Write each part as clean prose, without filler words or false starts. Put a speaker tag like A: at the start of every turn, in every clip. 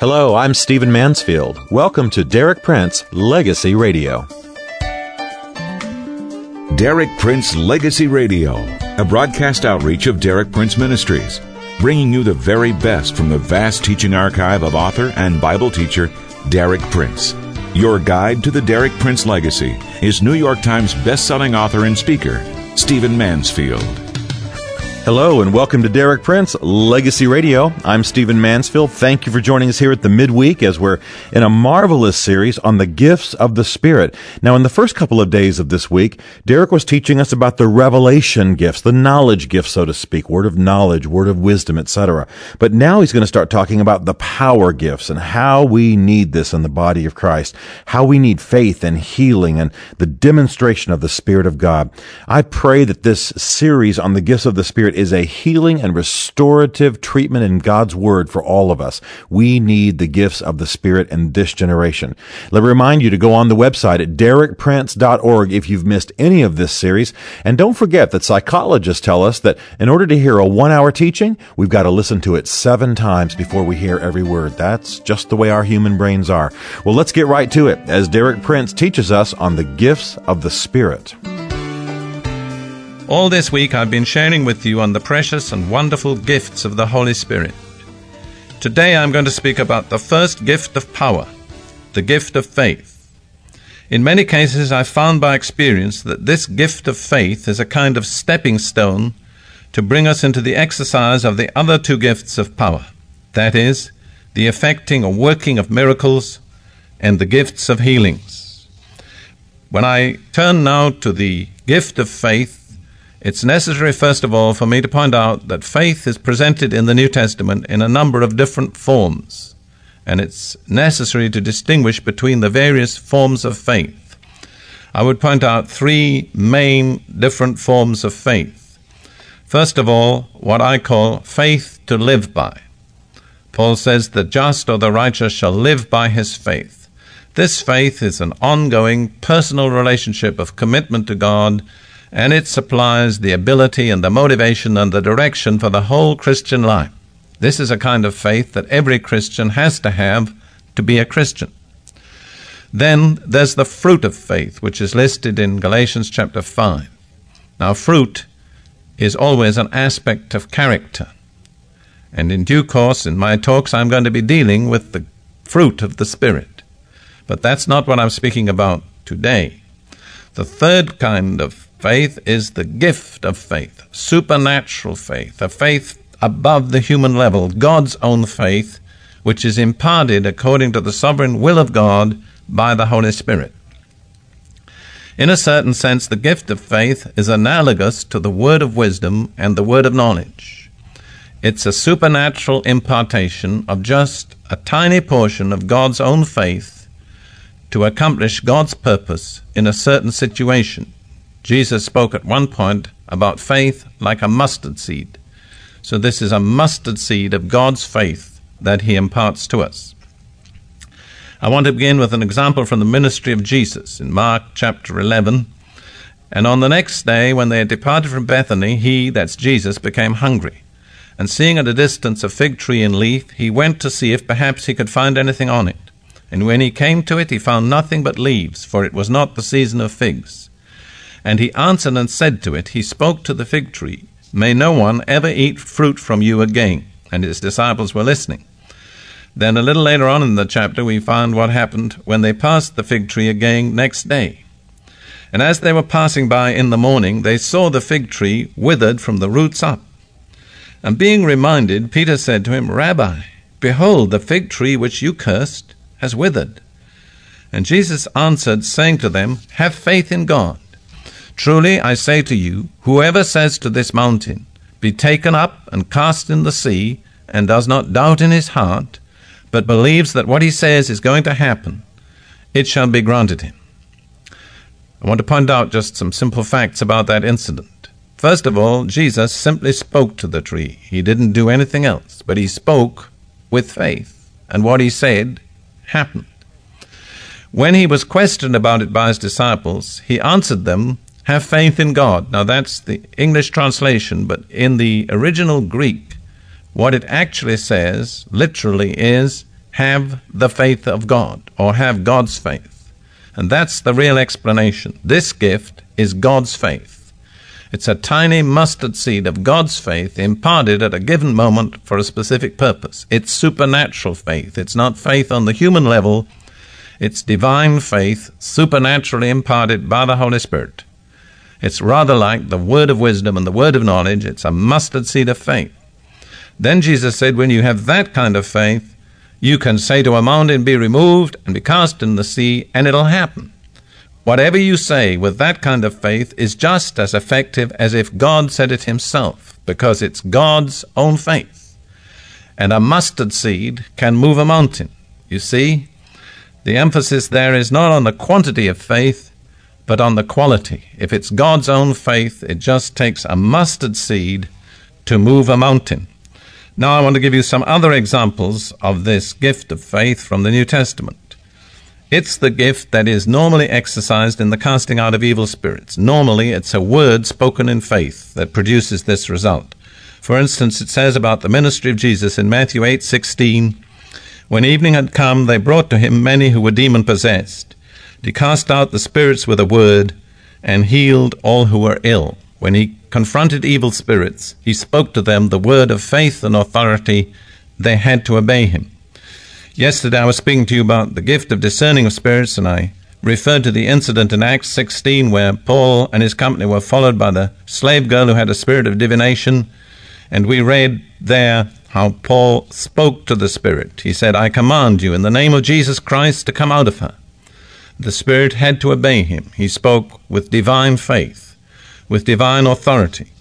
A: Hello, I'm Stephen Mansfield. Welcome to Derek Prince Legacy Radio.
B: Derek Prince Legacy Radio, a broadcast outreach of Derek Prince Ministries, bringing you the very best from the vast teaching archive of author and Bible teacher Derek Prince. Your guide to the Derek Prince legacy is New York Times best-selling author and speaker, Stephen Mansfield.
A: Hello and welcome to Derek Prince Legacy Radio. I'm Stephen Mansfield. Thank you for joining us here at the midweek as we're in a marvelous series on the gifts of the Spirit. Now, in the first couple of days of this week, Derek was teaching us about the revelation gifts, the knowledge gifts, so to speak, word of knowledge, word of wisdom, etc. But now he's going to start talking about the power gifts and how we need this in the body of Christ, how we need faith and healing and the demonstration of the Spirit of God. I pray that this series on the gifts of the Spirit is a healing and restorative treatment in God's Word for all of us. We need the gifts of the Spirit in this generation. Let me remind you to go on the website at derekprince.org if you've missed any of this series. And don't forget that psychologists tell us that in order to hear a 1-hour teaching, we've got to listen to it 7 times before we hear every word. That's just the way our human brains are. Well, let's get right to it as Derek Prince teaches us on the gifts of the Spirit.
C: All this week I've been sharing with you on the precious and wonderful gifts of the Holy Spirit. Today I'm going to speak about the first gift of power, the gift of faith. In many cases I've found by experience that this gift of faith is a kind of stepping stone to bring us into the exercise of the other 2 gifts of power, that is, the effecting or working of miracles and the gifts of healings. When I turn now to the gift of faith, it's necessary, first of all, for me to point out that faith is presented in the New Testament in a number of different forms, and it's necessary to distinguish between the various forms of faith. I would point out 3 main different forms of faith. First of all, what I call faith to live by. Paul says, "The just or the righteous shall live by his faith." This faith is an ongoing personal relationship of commitment to God, and it supplies the ability and the motivation and the direction for the whole Christian life. This is a kind of faith that every Christian has to have to be a Christian. Then there's the fruit of faith, which is listed in Galatians chapter 5. Now, fruit is always an aspect of character. And in due course, in my talks, I'm going to be dealing with the fruit of the Spirit. But that's not what I'm speaking about today. The third kind of faith is the gift of faith, supernatural faith, a faith above the human level, God's own faith, which is imparted according to the sovereign will of God by the Holy Spirit. In a certain sense, the gift of faith is analogous to the word of wisdom and the word of knowledge. It's a supernatural impartation of just a tiny portion of God's own faith to accomplish God's purpose in a certain situation. Jesus spoke at one point about faith like a mustard seed. So this is a mustard seed of God's faith that he imparts to us. I want to begin with an example from the ministry of Jesus in Mark chapter 11. "And on the next day, when they had departed from Bethany, he," that's Jesus, "became hungry. And seeing at a distance a fig tree in leaf, he went to see if perhaps he could find anything on it. And when he came to it, he found nothing but leaves, for it was not the season of figs. And he answered and said to it," he spoke to the fig tree, "May no one ever eat fruit from you again." And his disciples were listening. Then a little later on in the chapter, we find what happened when they passed the fig tree again next day. "And as they were passing by in the morning, they saw the fig tree withered from the roots up. And being reminded, Peter said to him, 'Rabbi, behold, the fig tree which you cursed has withered.' And Jesus answered, saying to them, 'Have faith in God. Truly I say to you, whoever says to this mountain, Be taken up and cast in the sea, and does not doubt in his heart, but believes that what he says is going to happen, it shall be granted him.'" I want to point out just some simple facts about that incident. First of all, Jesus simply spoke to the tree. He didn't do anything else, but he spoke with faith, and what he said happened. When he was questioned about it by his disciples, he answered them, "Have faith in God." Now that's the English translation, but in the original Greek, what it actually says, literally, is have the faith of God, or have God's faith. And that's the real explanation. This gift is God's faith. It's a tiny mustard seed of God's faith imparted at a given moment for a specific purpose. It's supernatural faith. It's not faith on the human level. It's divine faith, supernaturally imparted by the Holy Spirit. It's rather like the word of wisdom and the word of knowledge. It's a mustard seed of faith. Then Jesus said, when you have that kind of faith, you can say to a mountain, be removed and be cast in the sea, and it'll happen. Whatever you say with that kind of faith is just as effective as if God said it himself, because it's God's own faith. And a mustard seed can move a mountain. You see, the emphasis there is not on the quantity of faith, but on the quality. If it's God's own faith, it just takes a mustard seed to move a mountain. Now I want to give you some other examples of this gift of faith from the New Testament. It's the gift that is normally exercised in the casting out of evil spirits. Normally, it's a word spoken in faith that produces this result. For instance, it says about the ministry of Jesus in Matthew 8:16, when evening had come, they brought to him many who were demon-possessed. He cast out the spirits with a word and healed all who were ill. When he confronted evil spirits, he spoke to them the word of faith and authority. They had to obey him. Yesterday I was speaking to you about the gift of discerning of spirits, and I referred to the incident in Acts 16 where Paul and his company were followed by the slave girl who had a spirit of divination, and we read there how Paul spoke to the spirit. He said, I command you in the name of Jesus Christ to come out of her. The spirit had to obey him. He spoke with divine faith, with divine authority.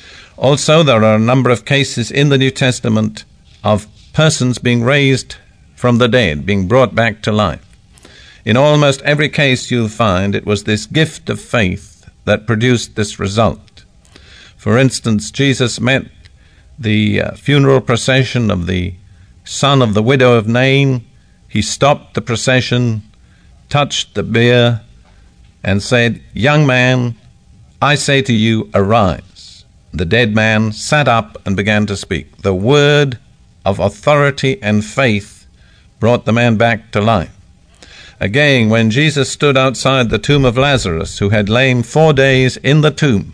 C: Also, there are a number of cases in the New Testament of persons being raised from the dead, being brought back to life. In almost every case you'll find it was this gift of faith that produced this result. For instance, Jesus met the funeral procession of the son of the widow of Nain. He stopped the procession, touched the bier, and said, young man, I say to you, arise. The dead man sat up and began to speak. The word of authority and faith brought the man back to life. Again, when Jesus stood outside the tomb of Lazarus, who had lain 4 days in the tomb,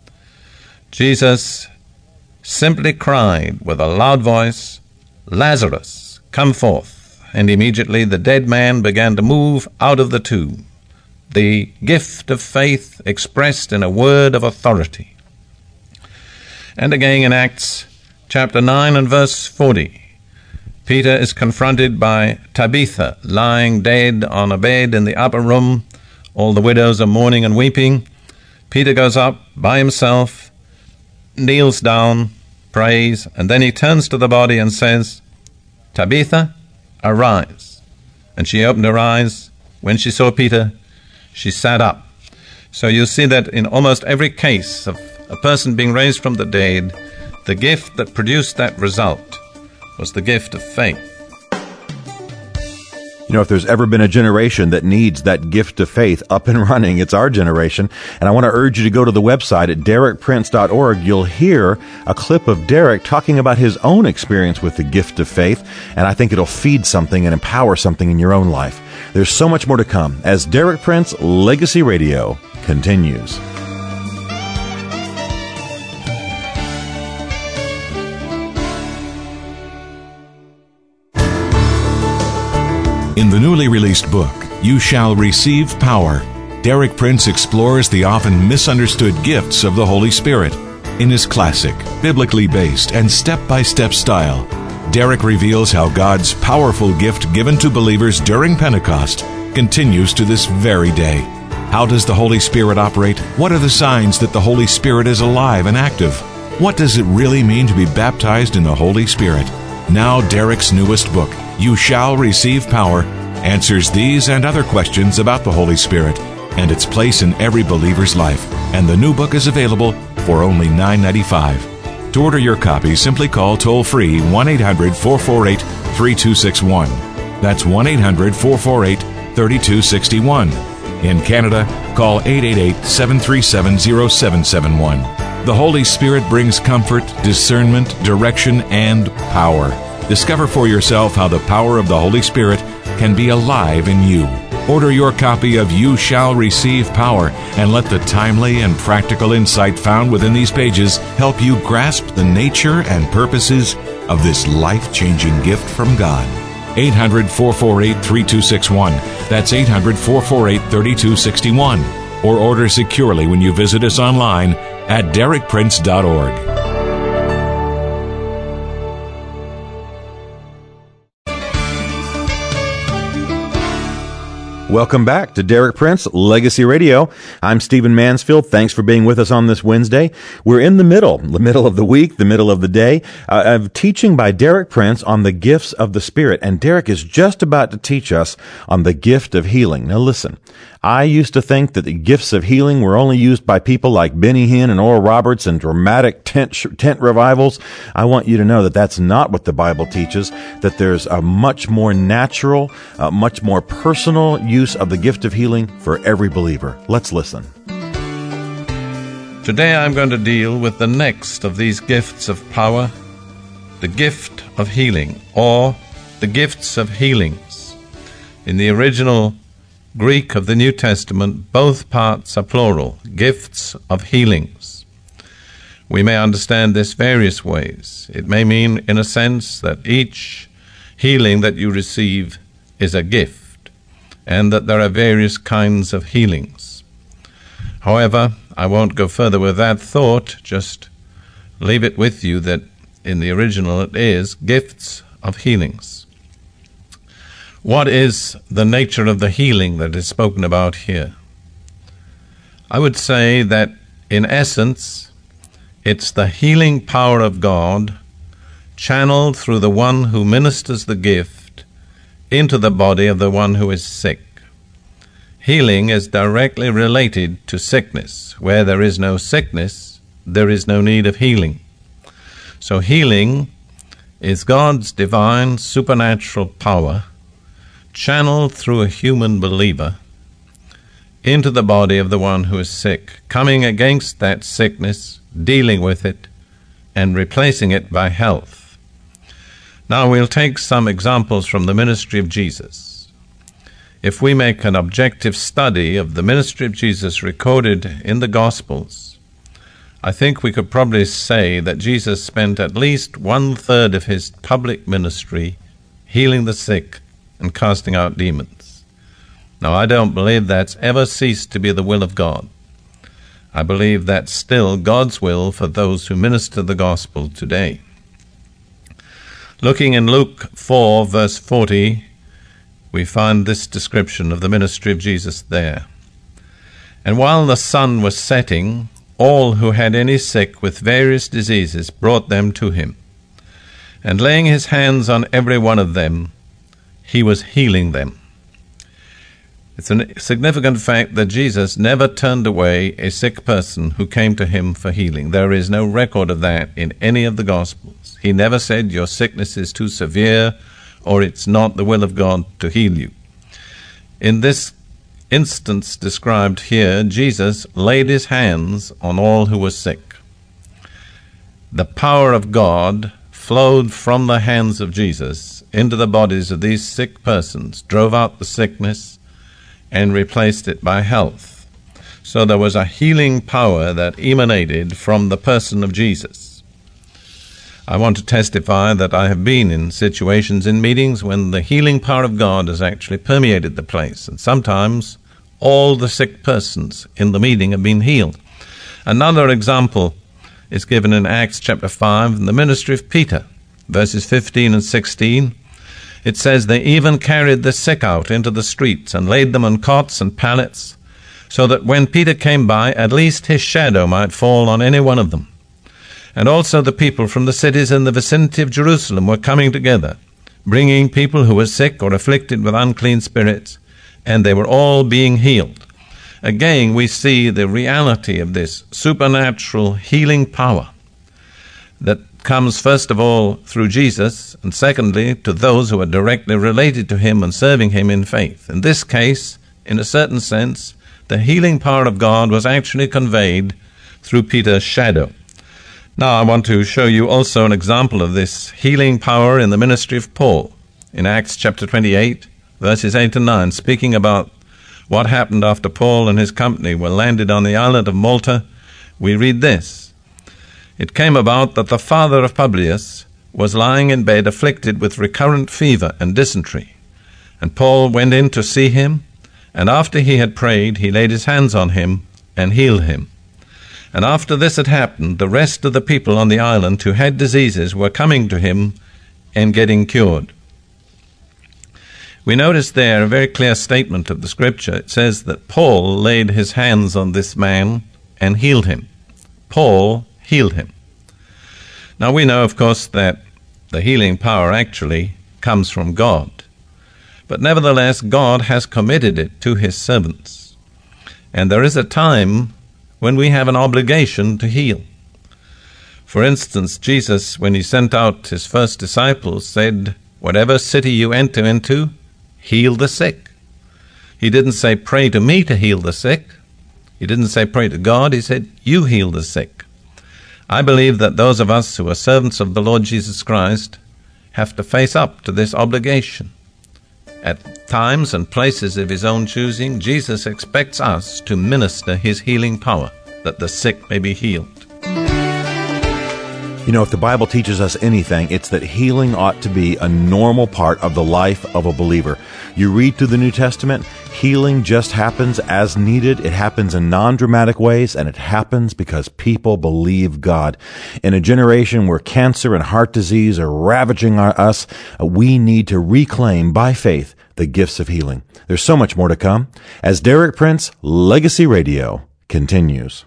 C: Jesus simply cried with a loud voice, Lazarus, come forth. And immediately the dead man began to move out of the tomb. The gift of faith expressed in a word of authority. And again in Acts chapter 9 and verse 40, Peter is confronted by Tabitha, lying dead on a bed in the upper room. All the widows are mourning and weeping. Peter goes up by himself, kneels down, prays, and then he turns to the body and says, Tabitha, arise. And she opened her eyes. When she saw Peter, she sat up. So you see that in almost every case of a person being raised from the dead, the gift that produced that result was the gift of faith.
A: You know, if there's ever been a generation that needs that gift of faith up and running, it's our generation. And I want to urge you to go to the website at DerekPrince.org. You'll hear a clip of Derek talking about his own experience with the gift of faith, and I think it'll feed something and empower something in your own life. There's so much more to come as Derek Prince Legacy Radio continues.
B: In the newly released book, You Shall Receive Power, Derek Prince explores the often misunderstood gifts of the Holy Spirit. In his classic, biblically based, and step-by-step style, Derek reveals how God's powerful gift given to believers during Pentecost continues to this very day. How does the Holy Spirit operate? What are the signs that the Holy Spirit is alive and active? What does it really mean to be baptized in the Holy Spirit? Now Derek's newest book, You Shall Receive Power, answers these and other questions about the Holy Spirit and its place in every believer's life. And the new book is available for only $9.95. To order your copy, simply call toll-free 1-800-448-3261. That's 1-800-448-3261. In Canada, call 888-737-0771. The Holy Spirit brings comfort, discernment, direction, and power. Discover for yourself how the power of the Holy Spirit can be alive in you. Order your copy of You Shall Receive Power and let the timely and practical insight found within these pages help you grasp the nature and purposes of this life-changing gift from God. 800-448-3261. That's 800-448-3261. Or order securely when you visit us online at DerekPrince.org.
A: Welcome back to Derek Prince Legacy Radio. I'm Stephen Mansfield. Thanks for being with us on this Wednesday. We're in the middle of the week, the middle of the day, of teaching by Derek Prince on the gifts of the Spirit. And Derek is just about to teach us on the gift of healing. Now listen, I used to think that the gifts of healing were only used by people like Benny Hinn and Oral Roberts in dramatic tent revivals. I want you to know that that's not what the Bible teaches, that there's a much more natural, much more personal use of the gift of healing for every believer. Let's listen.
C: Today I'm going to deal with the next of these gifts of power, the gift of healing, or the gifts of healings. In the original Greek of the New Testament, both parts are plural, gifts of healings. We may understand this various ways. It may mean, in a sense, that each healing that you receive is a gift, and that there are various kinds of healings. However, I won't go further with that thought, just leave it with you that in the original it is gifts of healings. What is the nature of the healing that is spoken about here? I would say that, in essence, it's the healing power of God channeled through the one who ministers the gift into the body of the one who is sick. Healing is directly related to sickness. Where there is no sickness, there is no need of healing. So healing is God's divine supernatural power channeled through a human believer into the body of the one who is sick, coming against that sickness, dealing with it, and replacing it by health. Now we'll take some examples from the ministry of Jesus. If we make an objective study of the ministry of Jesus recorded in the Gospels, I think we could probably say that Jesus spent at least 1/3 of his public ministry healing the sick and casting out demons. Now, I don't believe that's ever ceased to be the will of God. I believe that's still God's will for those who minister the gospel today. Looking in Luke 4, verse 40, we find this description of the ministry of Jesus there. And while the sun was setting, all who had any sick with various diseases brought them to him. And laying his hands on every one of them, he was healing them. It's a significant fact that Jesus never turned away a sick person who came to him for healing. There is no record of that in any of the Gospels. He never said, your sickness is too severe, or it's not the will of God to heal you. In this instance described here, Jesus laid his hands on all who were sick. The power of God flowed from the hands of Jesus into the bodies of these sick persons, drove out the sickness, and replaced it by health. So there was a healing power that emanated from the person of Jesus. I want to testify that I have been in situations in meetings when the healing power of God has actually permeated the place, and sometimes all the sick persons in the meeting have been healed. Another example is given in Acts chapter 5 in the ministry of Peter, verses 15 and 16. It says, they even carried the sick out into the streets and laid them on cots and pallets, so that when Peter came by, at least his shadow might fall on any one of them. And also the people from the cities in the vicinity of Jerusalem were coming together, bringing people who were sick or afflicted with unclean spirits, and they were all being healed. Again, we see the reality of this supernatural healing power that comes first of all through Jesus, and secondly to those who are directly related to him and serving him in faith. In this case, in a certain sense, the healing power of God was actually conveyed through Peter's shadow. Now I want to show you also an example of this healing power in the ministry of Paul in Acts chapter 28, verses 8 and 9, speaking about what happened after Paul and his company were landed on the island of Malta. We read this: "It came about that the father of Publius was lying in bed afflicted with recurrent fever and dysentery. And Paul went in to see him, and after he had prayed, he laid his hands on him and healed him. And after this had happened, the rest of the people on the island who had diseases were coming to him and getting cured." We notice there a very clear statement of the Scripture. It says that Paul laid his hands on this man and healed him. Paul healed him. Now we know, of course, that the healing power actually comes from God. But nevertheless, God has committed it to his servants. And there is a time when we have an obligation to heal. For instance, Jesus, when he sent out his first disciples, said, "Whatever city you enter into, heal the sick." He didn't say, "Pray to me to heal the sick." He didn't say, "Pray to God." He said, "You heal the sick." I believe that those of us who are servants of the Lord Jesus Christ have to face up to this obligation. At times and places of his own choosing, Jesus expects us to minister his healing power, that the sick may be healed.
A: You know, if the Bible teaches us anything, it's that healing ought to be a normal part of the life of a believer. You read through the New Testament, healing just happens as needed. It happens in non-dramatic ways, and it happens because people believe God. In a generation where cancer and heart disease are ravaging us, we need to reclaim by faith the gifts of healing. There's so much more to come as Derek Prince Legacy Radio continues.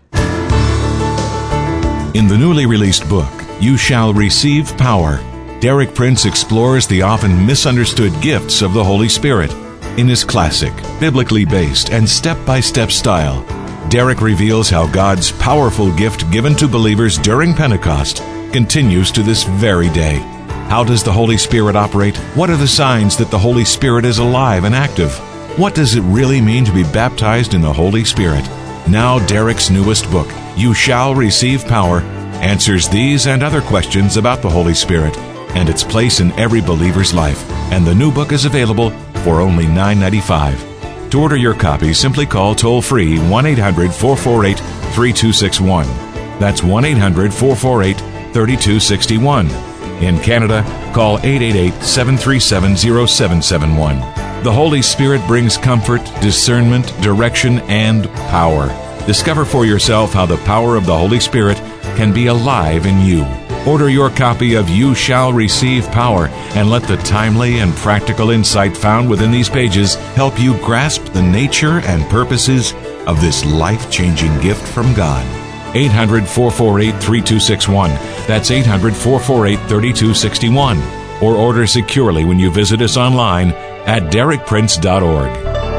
B: In the newly released book, You Shall Receive Power, Derek Prince explores the often misunderstood gifts of the Holy Spirit. In his classic, biblically based, and step-by-step style, Derek reveals how God's powerful gift given to believers during Pentecost continues to this very day. How does the Holy Spirit operate? What are the signs that the Holy Spirit is alive and active? What does it really mean to be baptized in the Holy Spirit? Now Derek's newest book, You Shall Receive Power, answers these and other questions about the Holy Spirit and its place in every believer's life. And the new book is available for only $9.95. To order your copy, simply call toll-free 1-800-448-3261. That's 1-800-448-3261. In Canada, call 888-737-0771. The Holy Spirit brings comfort, discernment, direction, and power. Discover for yourself how the power of the Holy Spirit can be alive in you. Order your copy of You Shall Receive Power and let the timely and practical insight found within these pages help you grasp the nature and purposes of this life-changing gift from God. 800-448-3261. That's 800-448-3261. Or order securely when you visit us online at derekprince.org.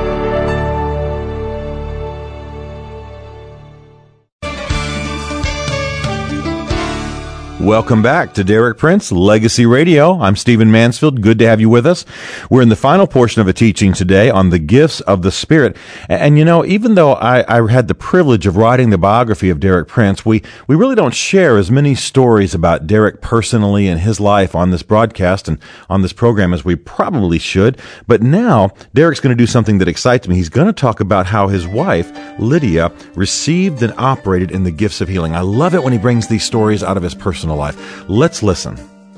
A: Welcome back to Derek Prince Legacy Radio. I'm Stephen Mansfield. Good to have you with us. We're in the final portion of a teaching today on the gifts of the Spirit. And you know, even though I had the privilege of writing the biography of Derek Prince, we really don't share as many stories about Derek personally and his life on this broadcast and on this program as we probably should. But now, Derek's going to do something that excites me. He's going to talk about how his wife, Lydia, received and operated in the gifts of healing. I love it when he brings these stories out of his personal life. Let's listen.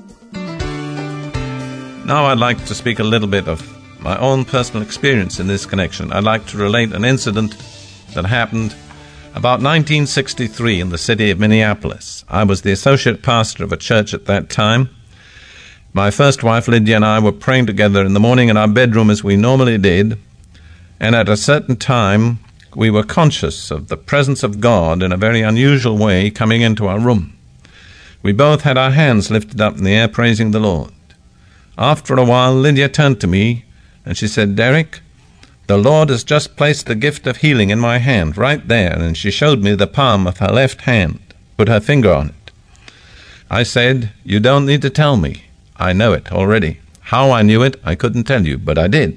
C: Now I'd like to speak a little bit of my own personal experience in this connection. I'd like to relate an incident that happened about 1963 in the city of Minneapolis. I was the associate pastor of a church at that time. My first wife, Lydia, and I were praying together in the morning in our bedroom as we normally did, and at a certain time we were conscious of the presence of God in a very unusual way coming into our room. We both had our hands lifted up in the air, praising the Lord. After a while, Lydia turned to me, and she said, "Derek, the Lord has just placed the gift of healing in my hand, right there," and she showed me the palm of her left hand, put her finger on it. I said, "You don't need to tell me. I know it already. How I knew it, I couldn't tell you, but I did."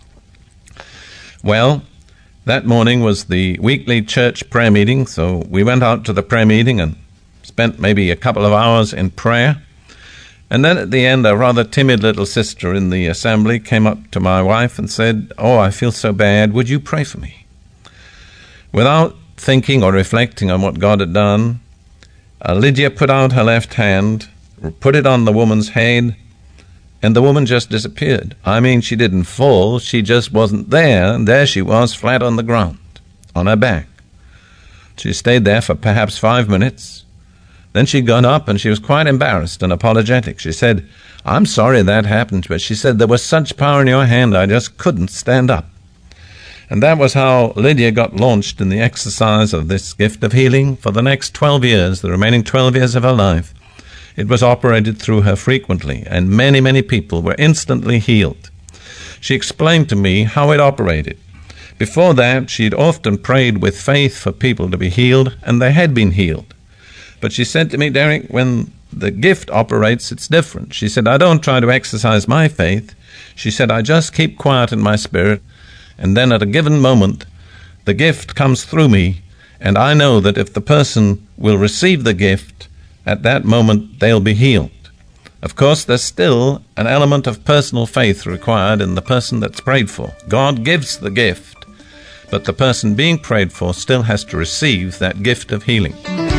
C: Well, that morning was the weekly church prayer meeting, so we went out to the prayer meeting, and spent maybe a couple of hours in prayer. And then at the end, a rather timid little sister in the assembly came up to my wife and said, "Oh, I feel so bad. Would you pray for me?" Without thinking or reflecting on what God had done, Lydia put out her left hand, put it on the woman's head, and the woman just disappeared. I mean, she didn't fall. She just wasn't there. And there she was, flat on the ground, on her back. She stayed there for perhaps 5 minutes. Then she got up, and she was quite embarrassed and apologetic. She said, "I'm sorry that happened," but she said, "There was such power in your hand, I just couldn't stand up." And that was how Lydia got launched in the exercise of this gift of healing for the next 12 years, the remaining 12 years of her life. It was operated through her frequently, and many, many people were instantly healed. She explained to me how it operated. Before that, she'd often prayed with faith for people to be healed, and they had been healed. But she said to me, "Derek, when the gift operates, it's different." She said, "I don't try to exercise my faith." She said, "I just keep quiet in my spirit, and then at a given moment, the gift comes through me, and I know that if the person will receive the gift, at that moment they'll be healed." Of course, there's still an element of personal faith required in the person that's prayed for. God gives the gift, but the person being prayed for still has to receive that gift of healing.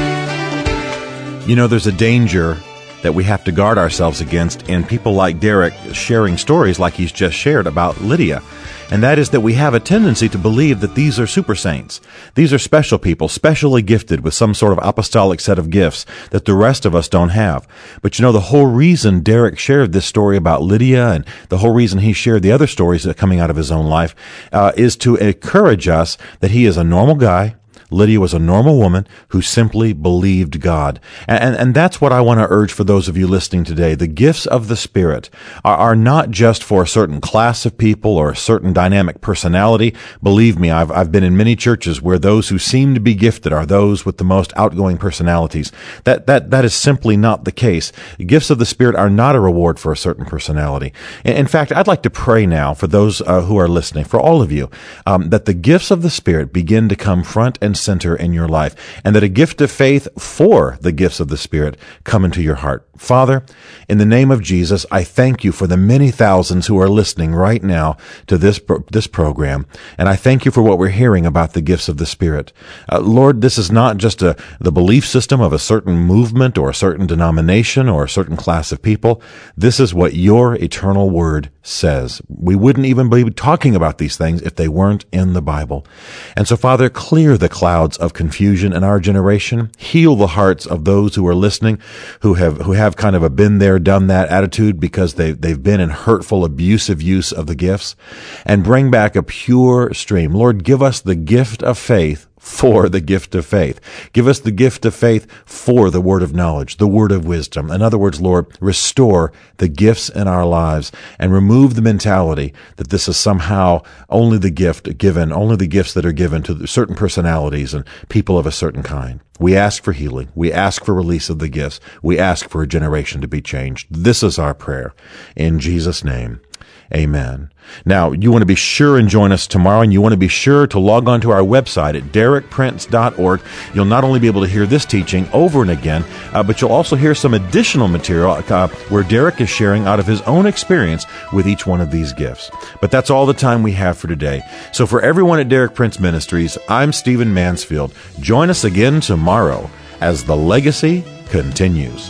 A: You know, there's a danger that we have to guard ourselves against in people like Derek sharing stories like he's just shared about Lydia. And that is that we have a tendency to believe that these are super saints. These are special people, specially gifted with some sort of apostolic set of gifts that the rest of us don't have. But you know, the whole reason Derek shared this story about Lydia, and the whole reason he shared the other stories that are coming out of his own life, is to encourage us that he is a normal guy. Lydia was a normal woman who simply believed God. And that's what I want to urge for those of you listening today. The gifts of the Spirit are not just for a certain class of people or a certain dynamic personality. Believe me, I've been in many churches where those who seem to be gifted are those with the most outgoing personalities. That is simply not the case. The gifts of the Spirit are not a reward for a certain personality. In fact, I'd like to pray now for those who are listening, for all of you, that the gifts of the Spirit begin to come front and center in your life, and that a gift of faith for the gifts of the Spirit come into your heart. Father, in the name of Jesus, I thank you for the many thousands who are listening right now to this program, and I thank you for what we're hearing about the gifts of the Spirit. Lord, this is not just the belief system of a certain movement or a certain denomination or a certain class of people. This is what your eternal word says. We wouldn't even be talking about these things if they weren't in the Bible. And so, Father, clear the clouds of confusion in our generation. Heal the hearts of those who are listening, who have kind of a been there, done that attitude because they've been in hurtful, abusive use of the gifts, and bring back a pure stream. Lord, give us the gift of faith for the gift of faith. Give us the gift of faith for the word of knowledge, the word of wisdom. In other words, Lord, restore the gifts in our lives and remove the mentality that this is somehow only the gifts that are given to certain personalities and people of a certain kind. We ask for healing. We ask for release of the gifts. We ask for a generation to be changed. This is our prayer. In Jesus' name, amen. Now, you want to be sure and join us tomorrow, and you want to be sure to log on to our website at derekprince.org. You'll not only be able to hear this teaching over and again, but you'll also hear some additional material where Derek is sharing out of his own experience with each one of these gifts. But that's all the time we have for today. So for everyone at Derek Prince Ministries, I'm Stephen Mansfield. Join us again tomorrow as the legacy continues.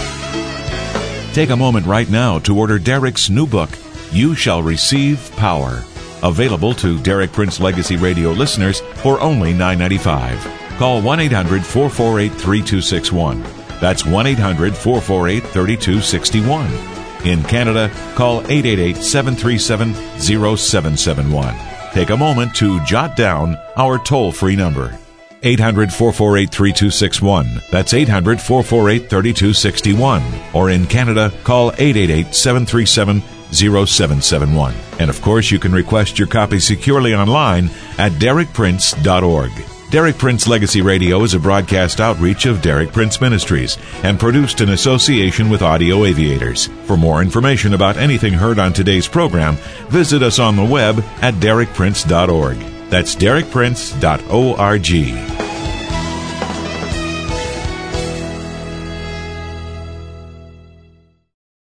B: Take a moment right now to order Derek's new book, You Shall Receive Power. Available to Derek Prince Legacy Radio listeners for only $9.95. Call 1-800-448-3261. That's 1-800-448-3261. In Canada, call 888-737-0771. Take a moment to jot down our toll-free number. 800-448-3261. That's 800-448-3261. Or in Canada, call 888-737-0771. And of course, you can request your copy securely online at derekprince.org. Derek Prince Legacy Radio is a broadcast outreach of Derek Prince Ministries and produced in association with Audio Aviators. For more information about anything heard on today's program, visit us on the web at derekprince.org. That's derekprince.org.